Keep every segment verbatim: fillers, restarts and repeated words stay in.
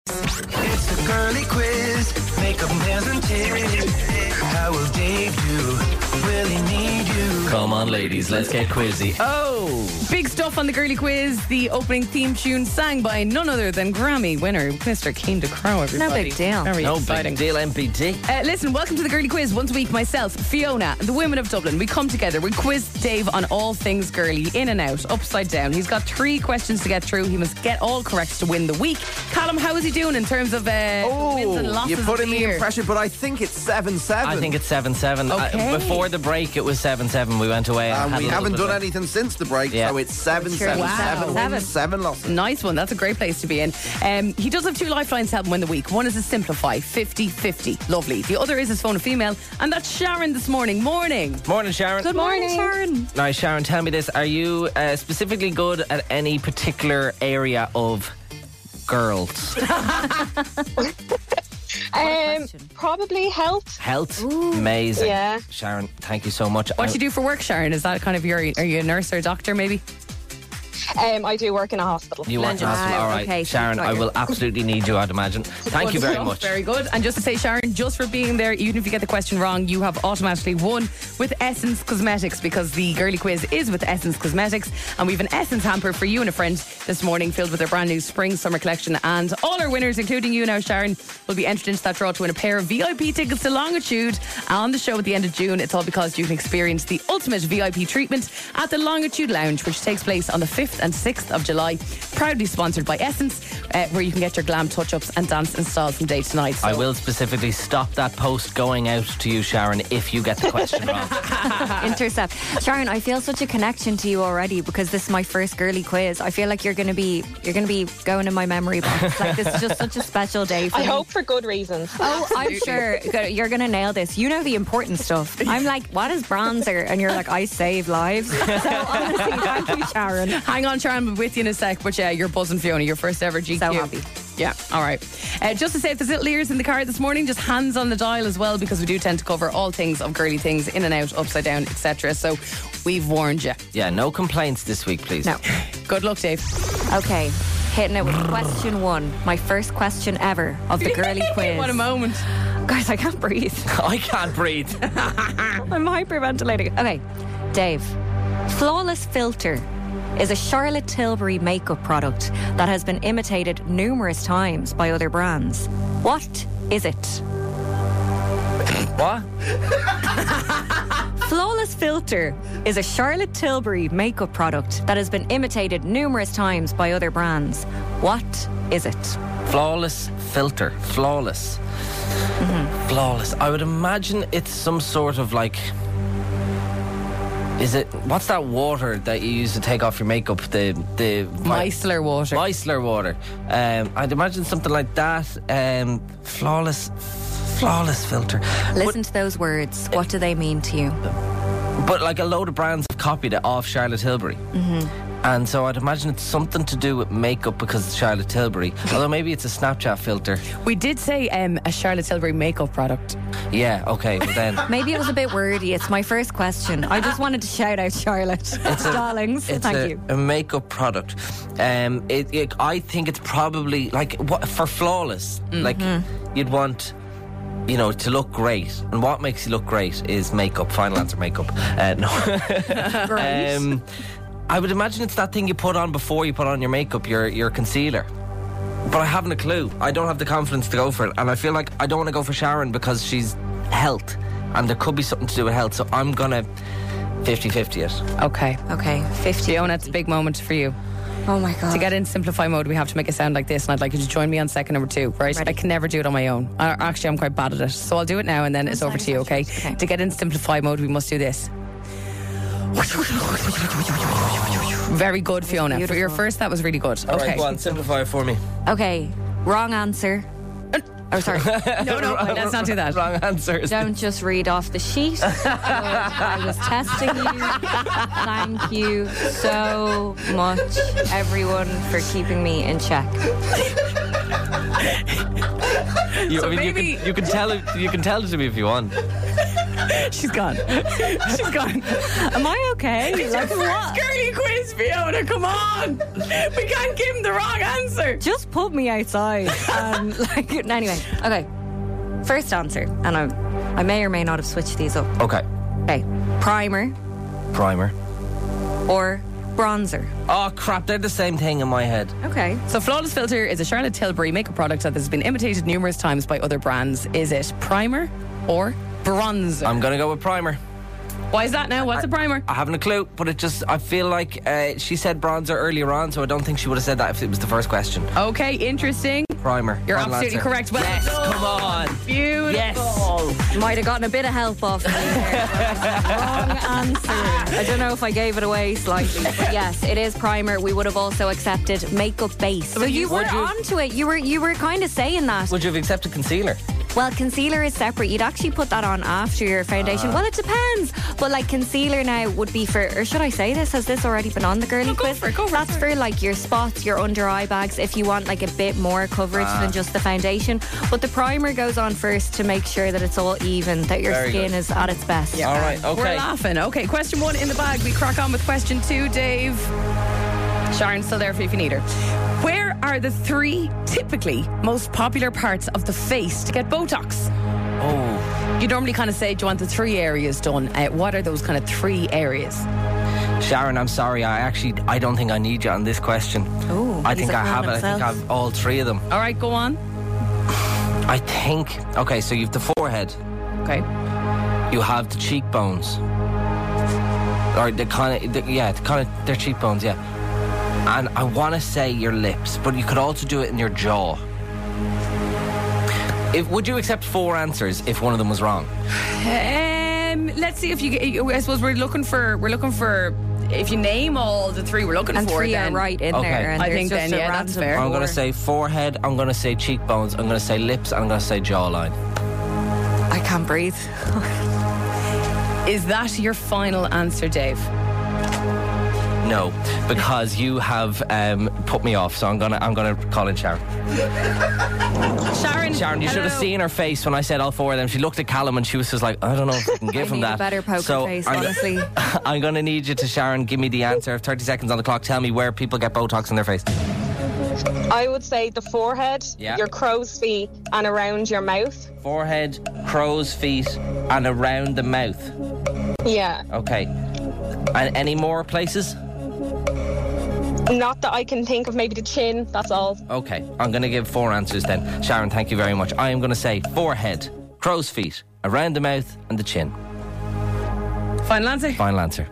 It's the girly quiz. Makeup, nails and tips. How will Dave do? Will he need you? Come on, ladies, let's get quizzy. Oh! Big stuff on the girly quiz. The opening theme tune sang by none other than Grammy winner Mister Keen to Crow, everybody. No big deal. Very No exciting. big deal, M P T. Uh, listen, welcome to the girly quiz. Once a week, myself, Fiona, and the women of Dublin, we come together. We quiz Dave on all things girly, in and out, upside down. He's got three questions to get through. He must get all correct to win the week. Callum, how is he doing in terms of uh, wins and losses? You're putting of the me year? in pressure, but I think it's seven seven. I think it's seven seven. Okay. Uh, before the break, it was seven seven. We went away and, And had we a little haven't bit done of- anything since the break, Yeah. so it's seven Sure. seven. Wow. Seven Seven. wins, seven losses. Nice one. That's a great place to be in. Um, he does have two lifelines to help him win the week. One is a simplify, fifty fifty. Lovely. The other is his phone a female, and that's Sharon this morning. Morning. Morning, Sharon. Good morning, Sharon. Now, Sharon, tell me this. Are you uh, specifically good at any particular area of girls? Um, probably health. Health? Amazing. Yeah. Sharon, thank you so much. What I- do you do for work, Sharon? Is that kind of your, are you a nurse or a doctor maybe? Um, I do work in a hospital. You want Legend. hospital? All right, Okay, so Sharon, you've got I your- will absolutely need you, I'd imagine. Thank you Good very stuff. much. Very good. And just to say, Sharon, just for being there, even if you get the question wrong, you have automatically won with Essence Cosmetics, because the girly quiz is with Essence Cosmetics, and we have an Essence hamper for you and a friend this morning filled with their brand new spring summer collection, and all our winners, including you now, Sharon, will be entered into that draw to win a pair of V I P tickets to Longitude on the show at the end of June. It's all because you can experience the ultimate V I P treatment at the Longitude Lounge, which takes place on the fifth and sixth of July. Proudly sponsored by Essence, uh, where you can get your glam touch-ups and dance installed from day to night. So I will specifically stop that post going out to you, Sharon, if you get the question wrong. Intercept. Sharon, I feel such a connection to you already because this is my first girly quiz. I feel like you're going to be you're going to be going in my memory box. Like, this is just such a special day for I me. hope for good reasons. Oh, I'm sure you're going to nail this. You know the important stuff. I'm like, what is bronzer? And you're like, I save lives. So honestly, thank you, Sharon. hang on, Sharon, I'm with you in a sec. But yeah, you're buzzing, Fiona. Your first ever G Q. So happy. Yeah, all right. Uh, just to say, if there's little ears in the car this morning, just hands on the dial as well, because we do tend to cover all things of girly things, in and out, upside down, et cetera. So we've warned you. Yeah, no complaints this week, please. No. Good luck, Dave. Okay, hitting it with question one. My first question ever of the girly quiz. What a moment. Guys, I can't breathe. I can't breathe. I'm hyperventilating. Okay, Dave. Flawless Filter is a Charlotte Tilbury makeup product that has been imitated numerous times by other brands. What is it? What? Flawless Filter is a Charlotte Tilbury makeup product that has been imitated numerous times by other brands. What is it? Flawless filter. Flawless. Mm-hmm. Flawless. I would imagine it's some sort of like... Is it... What's that water that you use to take off your makeup? The... the Micellar water. Micellar water. Um, I'd imagine something like that. Um, flawless... Flawless filter. Listen to those words. What do they mean to you? But, but like a load of brands have copied it off Charlotte Tilbury. Mm-hmm. And so I'd imagine it's something to do with makeup because it's Charlotte Tilbury. Although maybe it's a Snapchat filter. We did say um, a Charlotte Tilbury makeup product. Yeah, okay, well then... Maybe it was a bit wordy. It's my first question. I just wanted to shout out Charlotte. It's a- Darlings, It's thank a, you. a makeup product. Um, it, it, I think it's probably like what, for flawless. Mm-hmm. Like you'd want, you know, to look great. And what makes you look great is makeup. Final answer, makeup. Uh, no. Great. um, I would imagine it's that thing you put on before you put on your makeup, your your concealer. But I haven't a clue. I don't have the confidence to go for it, and I feel like I don't want to go for Sharon because she's health, and there could be something to do with health. So I'm gonna fifty-fifty it. Okay. Okay, fifty. Fiona, it's a big moment for you. Oh my God. To get in simplify mode, we have to make it sound like this, and I'd like you to join me on second number two, right? Ready. I can never do it on my own. Uh, Actually, I'm quite bad at it. So I'll do it now, and then it's over to you, okay? Okay. To get in simplify mode, we must do this. Very good, Fiona. For your beautiful. first, that was really good. All Okay. right, go on, simplify it for me. Okay, wrong answer. Oh, sorry. No, no, let's not do that. Wrong answers. Don't just read off the sheet. I was testing you. Thank you so much, everyone, for keeping me in check. You, So I mean, you, maybe- can, you can tell it. You can tell it to me if you want. She's gone. She's gone. Am I okay? Like what? Girly quiz, Fiona, come on. We can't give him the wrong answer. Just put me outside. Um, like anyway, okay. First answer, and I, I may or may not have switched these up. Okay. Okay, primer Primer. or bronzer. Oh, crap. They're the same thing in my head. Okay. So Flawless Filter is a Charlotte Tilbury makeup product that has been imitated numerous times by other brands. Is it primer or bronzer? I'm going to go with primer. Why is that now? What's a primer? I haven't a clue, but it just, I feel like uh, she said bronzer earlier on, so I don't think she would have said that if it was the first question. Okay, interesting. Primer. You're Final absolutely answer. correct. Well Yes, done. come on. Beautiful. Yes. Might have gotten a bit of help off me there. Wrong answer. I don't know if I gave it away slightly, but yes, it is primer. We would have also accepted makeup base. So you were Would you- onto it. You were you were kind of saying that. Would you have accepted concealer? Well, concealer is separate. You'd actually put that on after your foundation. Well, it depends. But like concealer now would be for, or should I say this? Has this already been on the girly No, go quiz? for it, go for it, That's sorry. for like your spots, your under eye bags, if you want like a bit more coverage than just the foundation. But the primer goes on first to make sure that it's all even, that your Very skin good. is at its best. All right, We're okay. laughing. Okay, question one in the bag. We crack on with question two, Dave. Sharon's still there for you if you need her. Where are the three typically most popular parts of the face to get Botox? Oh, You normally kind of say, do you want the three areas done? Uh, what are those kind of three areas? Sharon, I'm sorry. I actually, I don't think I need you on this question. Ooh, I he's think a I man have it. I think I himself. have all three of them. All right, go on. I think, okay, so you have the forehead, Okay. you have the cheekbones. Or the kind of, the, yeah, the kind of, they're cheekbones, yeah. And I want to say your lips, but you could also do it in your jaw. If, would you accept four answers if one of them was wrong? Um, let's see if you get. I suppose we're looking for. We're looking for. If you name all the three we're looking And for, three then are right in Okay. there. And I there's think just then, a yeah, that's random fair. I'm going to four. say forehead, I'm going to say cheekbones, I'm going to say lips, and I'm going to say jawline. I can't breathe. Is that your final answer, Dave? No, because you have um, put me off, so I'm gonna I'm gonna call in Sharon. Sharon. Sharon, you should have hello. seen her face when I said all four of them. She looked at Callum and she was just like, I don't know if I can give I him need a that. better poker so face, I'm, honestly. I'm gonna need you to, Sharon, give me the answer. thirty seconds on the clock. Tell me where people get Botox in their face. I would say the forehead, Yeah. your crow's feet, and around your mouth. Forehead, crow's feet, and around the mouth. Yeah. Okay. And any more places? Not that I can think of, maybe the chin, that's all. Okay, I'm going to give four answers then. Sharon, thank you very much. I am going to say forehead, crow's feet, around the mouth, and the chin. Final answer. Final answer.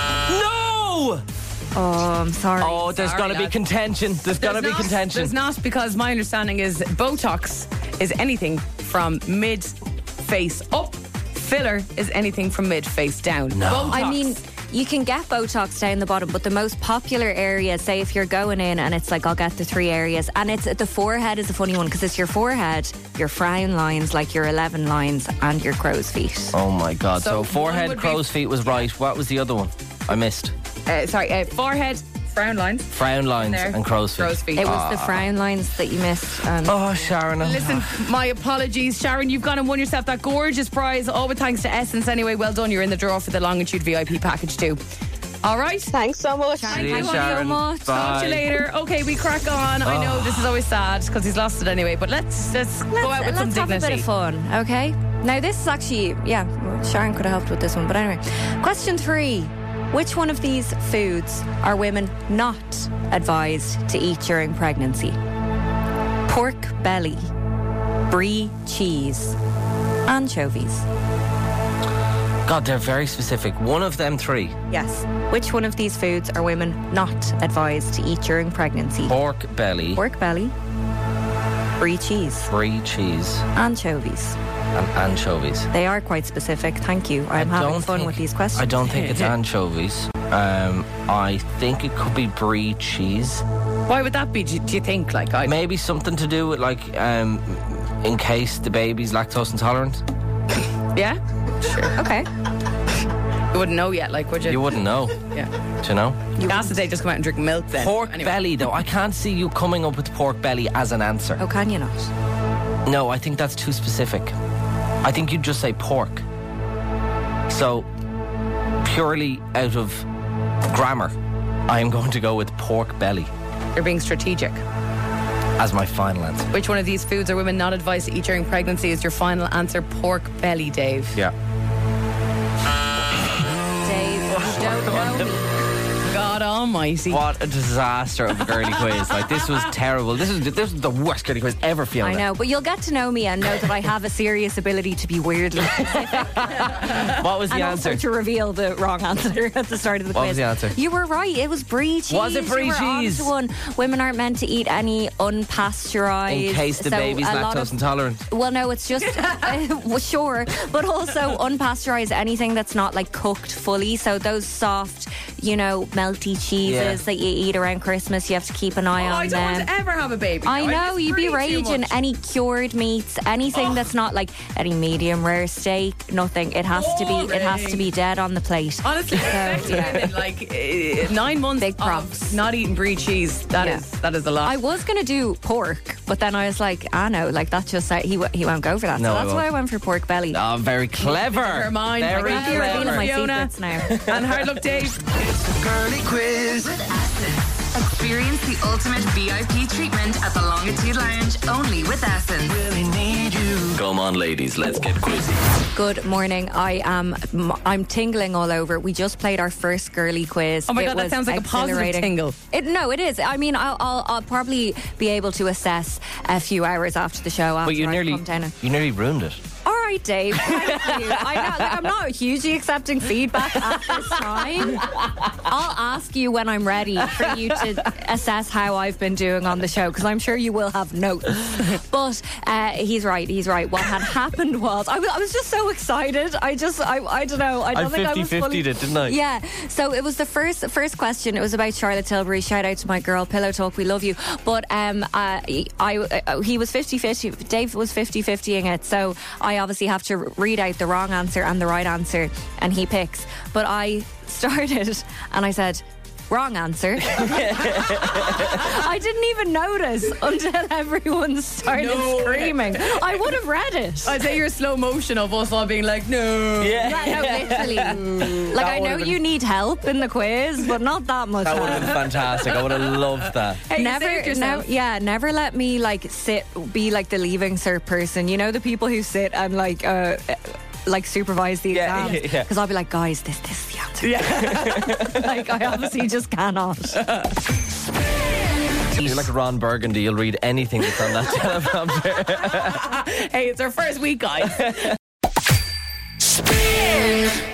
No! Oh, I'm sorry. Oh, there's Sorry, going to be lad. contention. There's going to be not, contention. There's not, because my understanding is Botox is anything from mid face up. Filler is anything from mid face down. No. Botox. I mean, you can get Botox down the bottom, but the most popular area, say if you're going in and it's like, I'll get the three areas, and it's the forehead is a funny one because it's your forehead, your frown lines, like your eleven lines, and your crow's feet. Oh my God. So So, one forehead, would be- crow's feet was right. What was the other one? I missed. Uh, sorry, uh, forehead, frown lines. Frown lines There. and crow's feet. Crow's feet. It was the frown lines that you missed. And Oh, Sharon. I'm- Listen, my apologies, Sharon. You've gone and won yourself that gorgeous prize. All with thanks to Essence. Anyway, well done. You're in the draw for the Longitude V I P package too. All right. Thanks so much. Sharon, See you, thank you so Sharon. much. Bye. Talk to you later. Okay, we crack on. I know this is always sad because he's lost it anyway, but let's let's, go out with some let's have dignity. a bit of fun, okay? Now, this is actually, yeah, Sharon could have helped with this one, but anyway. Question three. Which one of these foods are women not advised to eat during pregnancy? Pork belly, brie cheese, anchovies. God, they're very specific. One of them three. Yes. Which one of these foods are women not advised to eat during pregnancy? Pork belly, Pork belly, brie cheese, brie cheese, anchovies. and anchovies. They are quite specific. Thank you. I'm I having don't fun think- with these questions. I don't think it's anchovies. Um, I think it could be brie cheese. Why would that be? Do you, do you think? Like, I Maybe something to do with like, um, in case the baby's lactose intolerant. yeah, Okay. you wouldn't know yet. Like, would you? You wouldn't know. Yeah. Do you know? You asked that they just come out and drink milk then. Pork Anyway. belly, though. I can't see you coming up with pork belly as an answer. Oh, can you not? No, I think that's too specific. I think you'd just say pork. So, purely out of grammar, I am going to go with pork belly You're being strategic. as my final answer. Which one of these foods are women not advised to eat during pregnancy is your final answer? Pork belly, Dave. Yeah. Dave, you don't know me. God almighty. What a disaster of a girly quiz. Like, this was terrible. This is this is the worst girly quiz ever, Fiona. I know, but you'll get to know me and know that I have a serious ability to be weirdly specific. What was the and answer? also to reveal the wrong answer at the start of the What quiz. was the answer? You were right. It was brie cheese. Was it brie you were on cheese? to one. Women aren't meant to eat any unpasteurized. In case the so baby's a lot lactose of- intolerant. Well, no, it's just uh, well, sure, but also unpasteurized anything that's not like cooked fully. So those soft, you know, melty cheeses Yeah. that you eat around Christmas, you have to keep an eye Oh, on I don't them. want to ever have a baby. I now. know, just you'd be breathe too raging. much. Any cured meats, anything that's not like any medium rare steak, nothing. It has to be. It has to be dead on the plate. Honestly, So, respect to yeah. women, like uh, nine months Big props. of not eating brie cheese. That Yeah. is that is a lot. I was gonna do pork, but then I was like, ah no, like that just he w- he won't go for that. No, so he that's why won't. I went for pork belly. Oh, very clever. Her mind. Very I You're revealing clever. my Fiona. secrets now. And hard luck, Dave. It's a girly quiz. Experience the ultimate V I P treatment at the Longitude Lounge, only with Essence. Really need you. Come on, ladies, let's get quizzy. Good morning. I am. I'm tingling all over. We just played our first girly quiz. Oh my It God, that was sounds like a positive exhilarating. tingle. It, no, it is. I mean, I'll, I'll, I'll probably be able to assess a few hours after the show. After But you I've nearly, come down and- you nearly ruined it. All right, Dave. Thank you. I know, like, I'm not hugely accepting feedback at this time. I'll ask you when I'm ready for you to assess how I've been doing on the show, because I'm sure you will have notes. But uh, he's right. He's right. What had happened was I was, I was just so excited. I just I, I don't know. I don't I think I was fifty-fifty'd fully, it, didn't I? Yeah. So it was the first first question. It was about Charlotte Tilbury. Shout out to my girl Pillow Talk. We love you. But um, uh, I uh, he was fifty-fifty. Dave was fifty-fiftying it. So I obviously have to read out the wrong answer and the right answer, and he picks. But I started and I said, wrong answer. I didn't even notice until everyone started No. screaming. I would have read it. I'd say your slow motion of us all being like, no. Yeah. Yeah, no, literally. Like, That I know would've you been- need help in the quiz, but not that much That would help. have been fantastic. I would have loved that. Hey, you Never, saved never, yourself. yeah, never let me like sit, be like the leaving cert person. You know, the people who sit and like, uh, like supervise the Yeah, exams. yeah. Because I'll be like, guys, this, this is the answer. Yeah. Like, I obviously just cannot. You're like Ron Burgundy. You'll read anything that's on that teleprompter. Hey, it's our first week, guys. Spin.